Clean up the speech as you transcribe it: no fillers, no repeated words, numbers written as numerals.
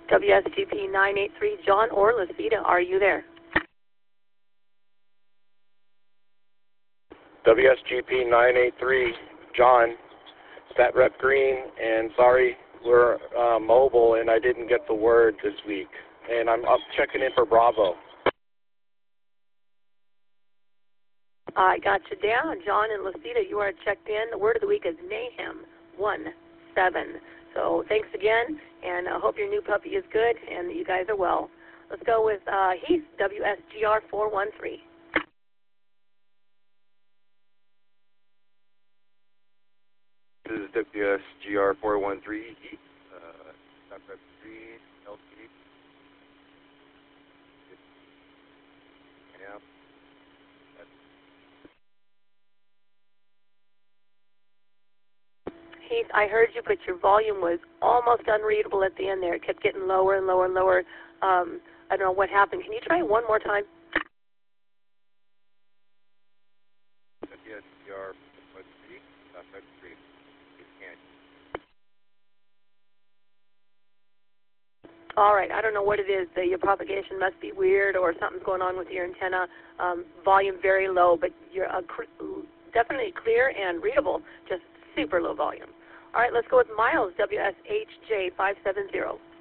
WSGP 983, John or Lasita, are you there? WSGP 983, John, Stat Rep Green, and sorry, we're mobile and I didn't get the word this week. And I'm up checking in for Bravo. I got you down. John and Lasita, you are checked in. The word of the week is Mayhem 17. So thanks again, and I hope your new puppy is good and that you guys are well. Let's go with Heath, WSGR 413. This is WSGR 413, Heath, Stat Rep Green, LC. Yeah. Heath, I heard you, but your volume was almost unreadable at the end there. It kept getting lower and lower and lower. I don't know what happened. Can you try one more time? WSGR 413, Stat Rep Green. All right, I don't know what it is. Your propagation must be weird or something's going on with your antenna. Volume very low, but you're definitely clear and readable, just super low volume. All right, let's go with Miles, WSHJ 570.